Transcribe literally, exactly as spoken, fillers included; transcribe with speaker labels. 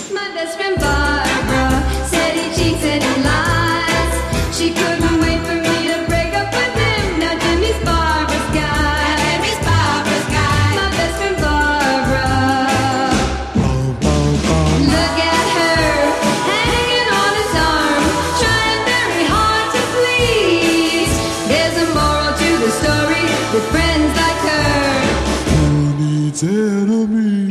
Speaker 1: My best friend Barbara said he cheats and he lies. She couldn't wait for me to break up with him. Now Jimmy's Barbara's guy. Jimmy's Barbara's guy. My best friend Barbara. Look at her hanging on his arm, trying very hard to please. There's a moral to the story with friends like her.
Speaker 2: Who needs enemies?